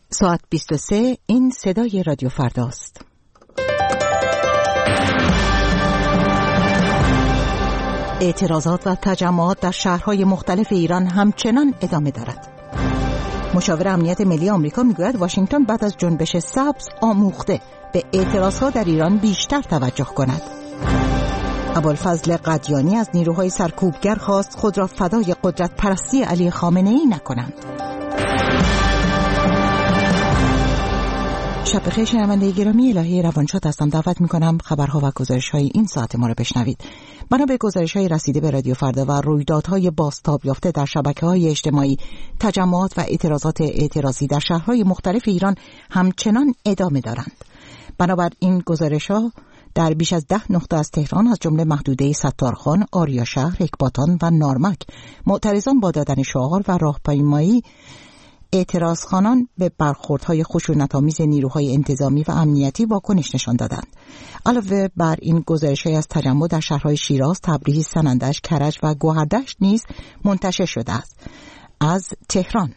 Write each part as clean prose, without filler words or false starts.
ساعت 23. این صدای رادیو فرداست. اعتراضات و تجمعات در شهرهای مختلف ایران همچنان ادامه دارد. مشاور امنیت ملی آمریکا میگوید واشنگتن بعد از جنبش سبز آموخته به اعتراضها در ایران بیشتر توجه کند. ابوالفضل قدیانی از نیروهای سرکوبگر خواست خود را فدای قدرت پرستی علی خامنه‌ای نکنند. شب بخیر شنونده گرامی، الهی روانشاد هستم. دعوت میکنم خبرها و گزارش‌های این ساعت ما را بشنوید. بنا به گزارش‌های رسیده به رادیو فردا و رویدادهای بازتاب یافته در شبکه‌های اجتماعی، تجمعات و اعتراضات اعتراضی در شهرهای مختلف ایران همچنان ادامه دارند. بنابر این گزارش‌ها در بیش از 10 نقطه از تهران از جمله محدوده ستارخان، آریاشهر، اکباتان و نارمک، معترضان با دادن شعار و راهپیمایی اعتراضخوانان به برخوردهای خشونت‌آمیز نیروهای انتظامی و امنیتی واکنش نشان دادند. علاوه بر این گزارش‌های از تجمع در شهرهای شیراز، تبریز، سنندج، کرج و گوهردشت نیز منتشر شده است. از تهران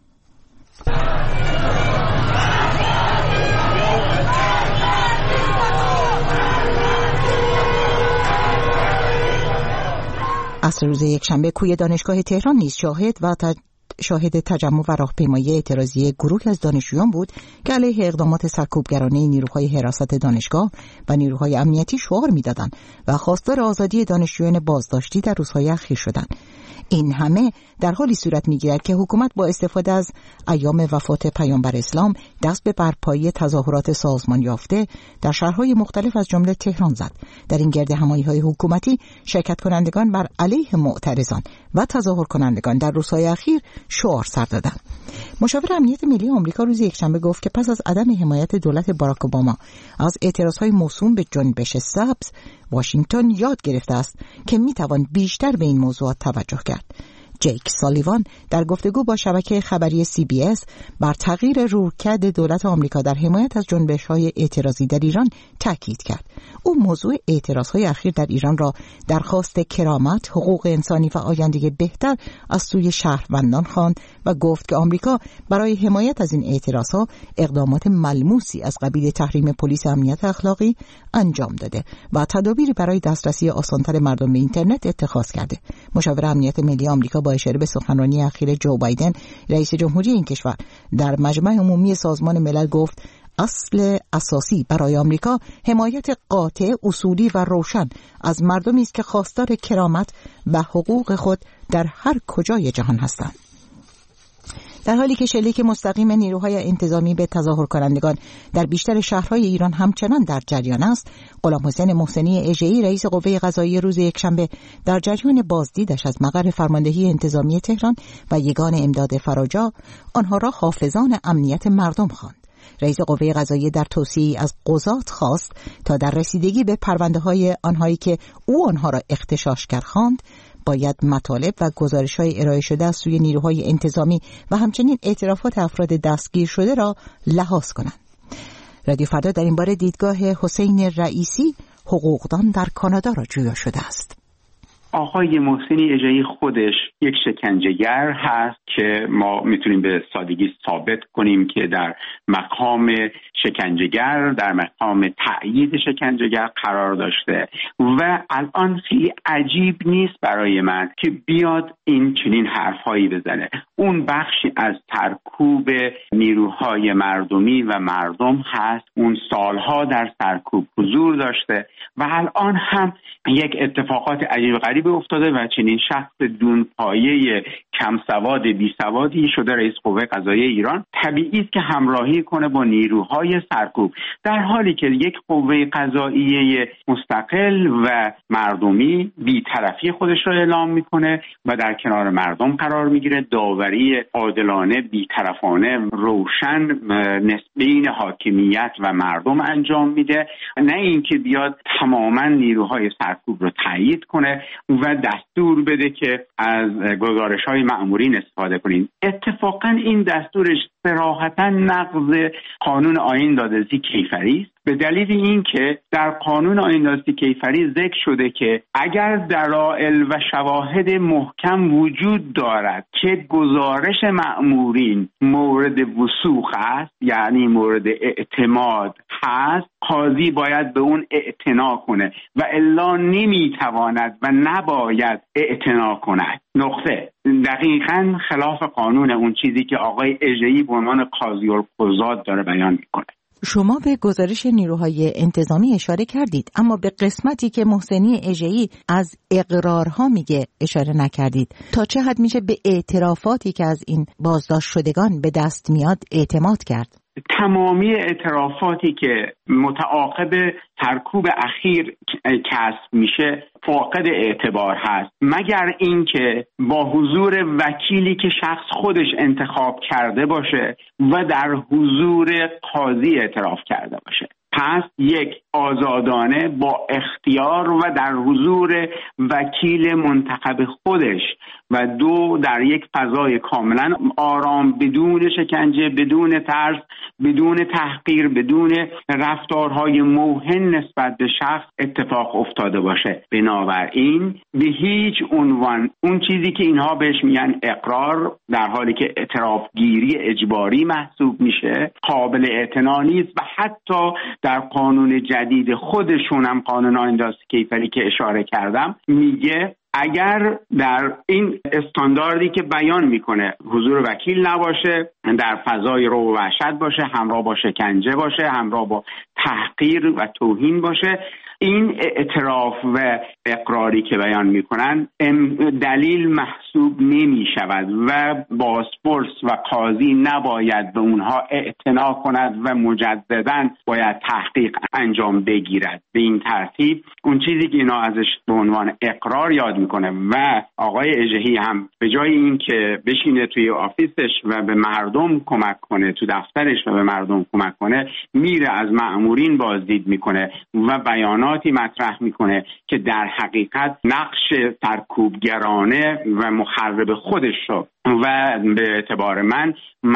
عصر روز یکشنبه کوی دانشگاه تهران نیز شاهد تجمع و راهپیمایی اعتراضی گروهی از دانشجویان بود که علیه اقدامات سرکوبگرانه نیروهای حراست دانشگاه و نیروهای امنیتی شعار می‌دادند و خواستار آزادی دانشجویان بازداشتی در روزهای اخیر شدند. این همه در حالی صورت می‌گیرد که حکومت با استفاده از ایام وفات پیامبر اسلام دست به برپایی تظاهرات سازمان یافته در شهرهای مختلف از جمله تهران زد. در این گرد همایی‌های حکومتی شرکت کنندگان بر علیه معترضان و تظاهر کنندگان در روزهای اخیر شعار سر دادند. مشاور امنیت ملی آمریکا روز یکشنبه گفت که پس از عدم حمایت دولت باراک اوباما از اعتراضهای موسوم به جنبش سبز، واشنگتن یاد گرفته است که میتوان بیشتر به این موضوعات توجه کرد. جیک سالیوان در گفتگو با شبکه خبری CBS بر تغییر رویکرد دولت آمریکا در حمایت از جنبش‌های اعتراضی در ایران تاکید کرد. او موضوع اعتراض‌های اخیر در ایران را درخواست کرامت، حقوق انسانی و آینده بهتر از سوی شهروندان خواند و گفت که آمریکا برای حمایت از این اعتراض‌ها اقدامات ملموسی از قبیل تحریم پلیس امنیت اخلاقی انجام داده و تدابیری برای دسترسی آسان‌تر مردم به اینترنت اتخاذ کرده. مشاور امنیت ملی آمریکا با اشاره به سخنرانی اخیر جو بایدن رئیس جمهوری این کشور در مجمع عمومی سازمان ملل گفت اصل اساسی برای آمریکا حمایت قاطع، اصولی و روشن از مردمی است که خواستار کرامت و حقوق خود در هر کجای جهان هستند. در حالی که شلیک مستقیم نیروهای انتظامی به تظاهر کنندگان در بیشتر شهرهای ایران همچنان در جریان است، غلام حسین محسنی اژه‌ای رئیس قوه قضاییه روز یکشنبه در جریان بازدیدش از مقر فرماندهی انتظامی تهران و یگان امداد فراجا آنها را حافظان امنیت مردم خواند. رئیس قوه قضاییه در توصیه‌ای از قضات خواست تا در رسیدگی به پرونده‌های آنهایی که او آنها را اغتشاشگر خواند باید مطالب و گزارش‌های ارائه شده از سوی نیروهای انتظامی و همچنین اعترافات افراد دستگیر شده را لحاظ کنند. رادیو فردا در این باره دیدگاه حسین رئیسی، حقوقدان در کانادا را جویا شده است. آقای محسنی اژه‌ای خودش یک شکنجهگر هست که ما میتونیم به سادگی ثابت کنیم که در مقام شکنجهگر، در مقام تأیید شکنجهگر قرار داشته و الان خیلی عجیب نیست برای من که بیاد این چنین حرفایی بزنه. اون بخشی از سرکوب نیروهای مردمی و مردم هست، اون سالها در سرکوب حضور داشته و الان هم یک اتفاقات عجیب غریب افتاده و چنین شخص دونپایه کم سواد بی سوادی شده رئیس قوه قضاییه ایران. طبیعی است که همراهی کنه با نیروهای سرکوب، در حالی که یک قوه قضاییه مستقل و مردمی بی‌طرفی خودش را اعلام میکنه و در کنار مردم قرار میگیره، داوری عادلانه، بی‌طرفانه، روشن بین حاکمیت و مردم انجام میده، نه اینکه بیاد تماما نیروهای سرکوب رو تایید کنه و دستور بده که از گزارش‌های مأمورین استفاده کنین. اتفاقا این دستورش صراحتاً نقض قانون آیین دادرسی کیفری است به دلیل اینکه در قانون آیین کیفری ذکر شده که اگر دلایل و شواهد محکم وجود دارد که گزارش مأمورین مورد وثوق است، یعنی مورد اعتماد هست، قاضی باید به اون اعتنا کنه و الا نمیتواند و نباید اعتنا کند. نقطه. دقیقاً خلاف قانون اون چیزی که آقای اژه‌ای به عنوان قاضی القضات داره بیان میکنه. شما به گزارش نیروهای انتظامی اشاره کردید، اما به قسمتی که محسنی اژه‌ای از اقرارها میگه اشاره نکردید. تا چه حد میشه به اعترافاتی که از این بازداشت شدگان به دست میاد اعتماد کرد؟ تمامی اعترافاتی که متعاقب سرکوب اخیر کسب میشه فاقد اعتبار هست، مگر اینکه با حضور وکیلی که شخص خودش انتخاب کرده باشه و در حضور قاضی اعتراف کرده باشه. پس یک، آزادانه با اختیار و در حضور وکیل منتخب خودش، و دو، در یک فضای کاملا آرام، بدون شکنجه، بدون ترس، بدون تحقیر، بدون رفتارهای موهن نسبت به شخص اتفاق افتاده باشه. بنابراین به هیچ عنوان اون چیزی که اینها بهش میگن اقرار، در حالی که اعترافگیری اجباری محسوب میشه، قابل اعتنا نیست و حتی در قانون جدید خودشون هم، قانون آیین کیفری که اشاره کردم، میگه اگر در این استانداردی که بیان میکنه حضور وکیل نباشه، در فضای رعب و وحشت باشه، همراه با شکنجه باشه، همراه با تحقیر و توهین باشه، این اعتراف و اقراری که بیان میکنن دلیل محسوب نمی شود و بازپرس و قاضی نباید به اونها اعتنا کند و مجددا باید تحقیق انجام بگیرد. به این ترتیب اون چیزی که اینا ازش به عنوان اقرار یاد میکنه و آقای اژه‌ای هم به جای این که بشینه توی آفیسش و به مردم کمک کنه، تو دفترش و به مردم کمک کنه، میره از مأمورین بازدید میکنه و بیاناتی مطرح میکنه که در حقیقت نقش سرکوبگرانه و مخرب خودش رو و به اعتبار من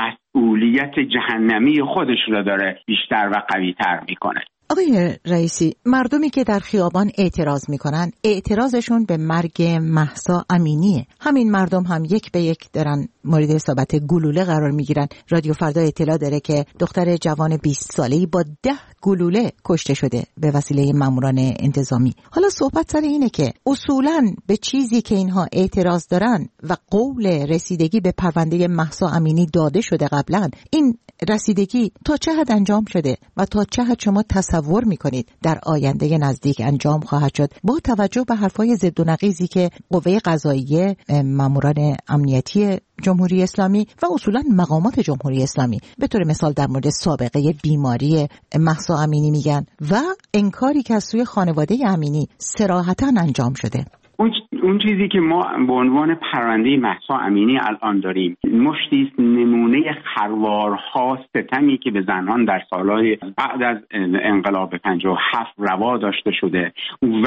مسئولیت جهنمی خودش رو داره بیشتر و قوی‌تر میکنه. آقای رئیسی، مردمی که در خیابان اعتراض میکنن، اعتراضشون به مرگ مهسا امینیه. همین مردم هم یک به یک دارن مورد اصابت گلوله قرار میگیرن. رادیو فردا اطلاع داره که دختر جوان 20 ساله‌ای با 10 گلوله کشته شده به وسیله ماموران انتظامی. حالا صحبت سر اینه که اصولاً به چیزی که اینها اعتراض دارن و قول رسیدگی به پرونده مهسا امینی داده شده قبلا، این رسیدگی تا چه حد انجام شده و تا چه حد شما تصور میکنید در آینده نزدیک انجام خواهد شد، با توجه به حرفای ضد و نقیضی که قوه قضاییه، ماموران امنیتی جمهوری اسلامی و اصولا مقامات جمهوری اسلامی به طور مثال در مورد سابقه بیماری مهسا امینی میگن و انکاری که از سوی خانواده امینی صراحتاً انجام شده؟ اون چیزی که ما به عنوان پرونده مهسا امینی الان داریم مشتی نمونه خروارها، ستمی که به زنان در سالهای بعد از انقلاب 57 روا داشته شده و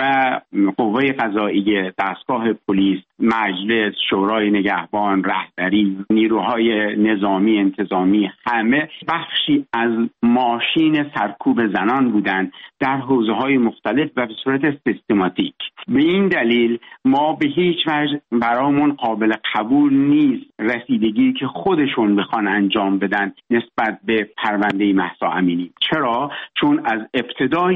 قوه قضاییه، دستگاه پلیس، مجلس، شورای نگهبان، رهبری، نیروهای نظامی انتظامی، همه بخشی از ماشین سرکوب زنان بودند در حوزه‌های مختلف و به صورت سیستماتیک. به این دلیل ما به هیچ وجه برامون قابل قبول نیست رسیدگی که خودشون بخوان انجام بدن نسبت به پرونده مهسا امینی. چرا؟ چون از ابتدای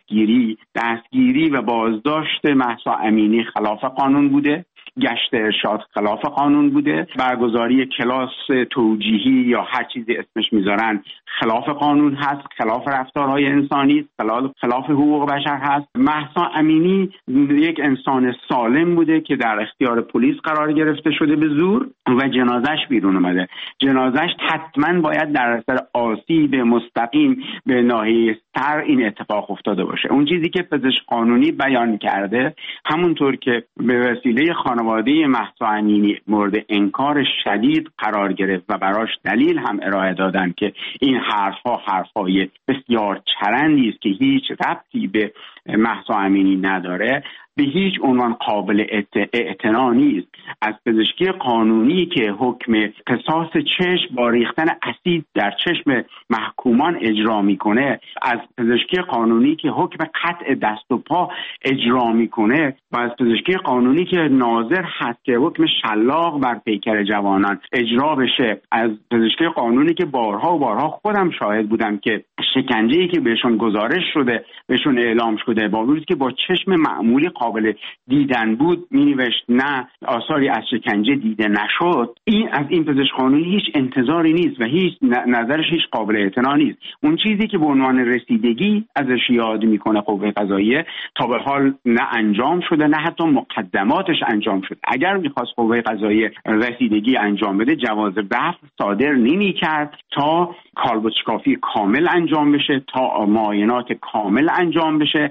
دستگیری و بازداشت مهسا امینی خلاف قانون بوده، گشت ارشاد خلاف قانون بوده، برگزاری کلاس توجیهی یا هر چیزی اسمش میذارن خلاف قانون هست، خلاف رفتارهای انسانی، خلاف حقوق بشر هست. مهسا امینی یک انسان سالم بوده که در اختیار پلیس قرار گرفته شده به زور و جنازش بیرون اومده. جنازش حتما باید در اثر آسیب مستقیم به ناحیه سر این اتفاق افتاده باشه. اون چیزی که پزشک قانونی بیان کرده، همونطور که به وسیله خانواده مهسا امینی مورد انکار شدید قرار گرفت و براش دلیل هم ارائه دادن که این حرفهای بسیار چرندی است که هیچ ربطی به مهسا امینی نداره به هیچ عنوان قابل اعتنا نیست. از پزشکی قانونی که حکم قصاص چشم با ریختن اسید در چشم محکومان اجرا میکنه، از پزشکی قانونی که حکم قطع دست و پا اجرا میکنه و از پزشکی قانونی که ناظر هست که حکم شلاق بر پیکر جوانان اجرا بشه، از پزشکی قانونی که بارها و بارها خودم شاهد بودم که شکنجه‌ای که بهشون گزارش شده بهشون اعلام شده با وجودی که با چشم معمولی قابل دیدن بود مینوشت نه آثاری از شکنجه دیده نشد. این از این پزشک قانونی هیچ انتظاری نیست و هیچ نظرش هیچ قابل اعتنا نیست. اون چیزی که به عنوان رسیدگی ازش یاد میکنه قوه قضاییه تا به حال نه انجام شده، نه حتی مقدماتش انجام شده. اگر میخواست قوه قضاییه رسیدگی انجام بده جواز دفع صادر نمیکرد تا کالبدشکافی کامل انجام بشه، تا معاینات کامل انجام بشه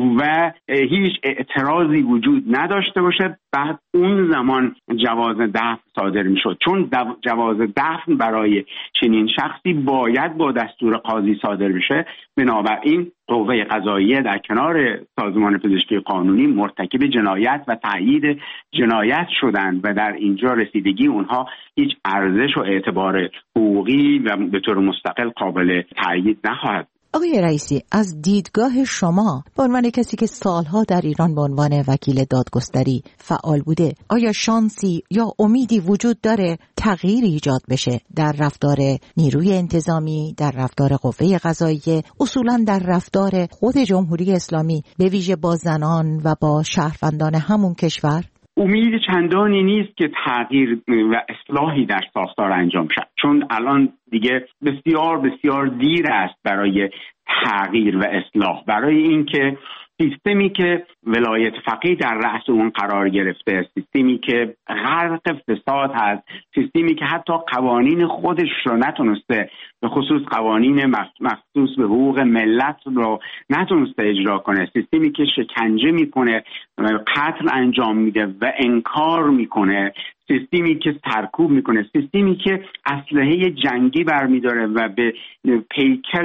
و هیچ اعتراضی وجود نداشته باشه، بعد اون زمان جواز دفع صادر میشد. چون جواز دفع برای چنین شخصی باید با دستور قاضی صادر بشه، بنابراین قوه قضاییه در کنار سازمان پزشکی قانونی مرتکب جنایت و تأیید جنایت شدند و در اینجا رسیدگی اونها هیچ ارزش و اعتبار حقوقی و به طور مستقل قابل تأیید نخواهد. آقای رئیسی، از دیدگاه شما به عنوان کسی که سالها در ایران به عنوان وکیل دادگستری فعال بوده، آیا شانسی یا امیدی وجود داره تغییری ایجاد بشه در رفتار نیروی انتظامی، در رفتار قوه قضاییه، اصولاً در رفتار خود جمهوری اسلامی به ویژه با زنان و با شهروندان همون کشور؟ امید چندانی نیست که تغییر و اصلاحی در ساختار انجام شد، چون الان دیگه بسیار بسیار دیر است برای تغییر و اصلاح، برای اینکه سیستمی که ولایت فقیه در رأس اون قرار گرفته، سیستمی که غرق فساد هست، سیستمی که حتی قوانین خودش رو نتونسته، به خصوص قوانین مخصوص به حقوق ملت رو نتونسته اجرا کنه، سیستمی که شکنجه میکنه، قتل انجام میده و انکار میکنه، سیستمی که سرکوب میکنه، سیستمی که اسلحه جنگی برمیداره و به پیکر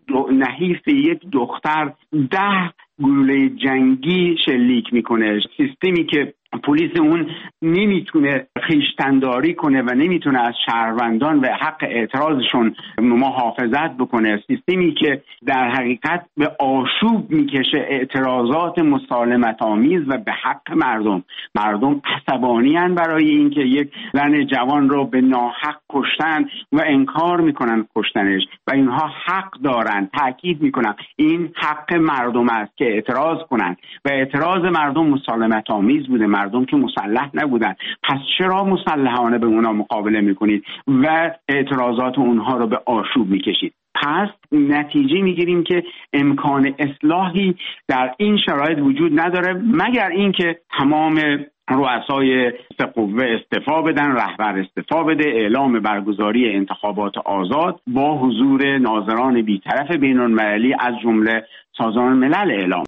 نحیف یک دختر 10 گلوله جنگی شلیک میکنه، سیستمی که پلیس اون نمیتونه خویشتنداری کنه و نمیتونه از شهروندان و حق اعتراضشون محافظت بکنه، سیستمی که در حقیقت به آشوب میکشه اعتراضات مسالمت آمیز و به حق مردم عصبانی‌اند برای اینکه یک زن جوان رو به ناحق کشتن و انکار میکنن کشتنش و اینها حق دارن، تاکید میکنن این حق مردم است که اعتراض کنن و اعتراض مردم مسالمت آمیز بوده، مردم که مسلح نبودن، پس چرا مسلحانه به اونا مقابله میکنید و اعتراضات اونها رو به آشوب میکشید؟ پس نتیجه میگیریم که امکان اصلاحی در این شرایط وجود نداره مگر اینکه تمام رؤسای قوه استعفا بدن، رهبر استعفا بده، اعلام برگزاری انتخابات آزاد با حضور ناظران بی‌طرف بین‌المللی از جمله سازمان ملل اعلام.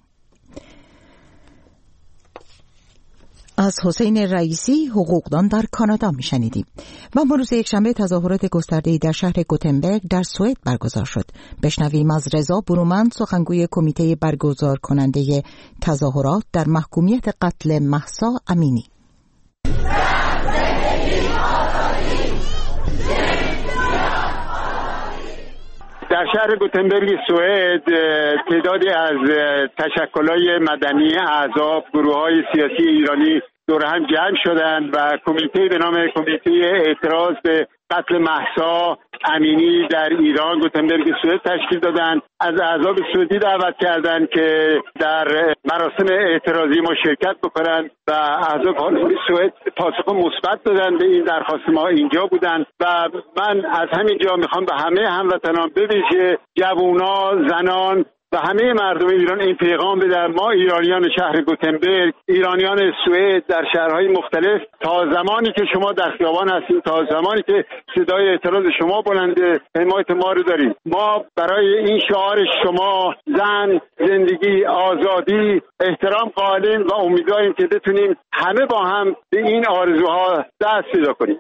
از حسین رئیسی، حقوقدان در کانادا میشنیدیم. و روز یکشنبه تظاهرات گسترده‌ای در شهر گوتنبرگ در سوئد برگزار شد. بشنویم از رضا برومند، سخنگوی کمیته برگزار کننده تظاهرات در محکومیت قتل مهسا امینی. در شهر گوتنبرگ سوئد تعدادی از تشکل‌های مدنی، احزاب، گروه‌های سیاسی ایرانی دور هم جمع شدند و کمیته به نام کمیته اعتراض به قتل مهسا امینی در ایران گوتنبرگ سوئد تشکیل دادند. از احزاب سوئدی دعوت کردند که در مراسم اعتراضی ما شرکت بکنند و احزاب سوئد پاسخ مثبت دادند به این درخواست ما، اینجا بودند و من از همینجا میخوام به همه هموطنان به ویژه جوانان، زنان و همه مردم ایران این پیغام بدم: ما ایرانیان شهر گوتنبرگ، ایرانیان سوئد در شهرهای مختلف، تا زمانی که شما در خیابان هستید، تا زمانی که صدای اعتراض شما بلنده، حمایت ما رو داریم. ما برای این شعار شما، زن، زندگی، آزادی، احترام قائلیم و امیدواریم که بتونیم همه با هم به این آرزوها دست پیدا کنیم.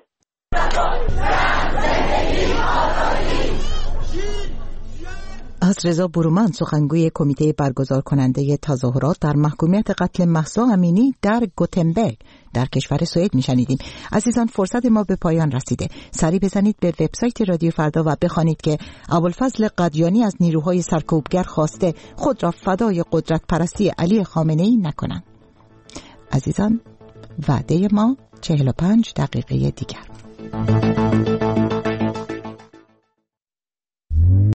از رضا برومند، سخنگوی کمیته برگزار کننده تظاهرات در محکومیت قتل مهسا امینی در گوتنبرگ در کشور سوئد میشنیدیم. عزیزان، فرصت ما به پایان رسیده. سری بزنید به وبسایت رادیو فردا و بخوانید که ابوالفضل قدیانی از نیروهای سرکوبگر خواسته خود را فدای قدرت پرستی علی خامنه‌ای نکنند. عزیزان، وعده ما 45 دقیقه دیگر.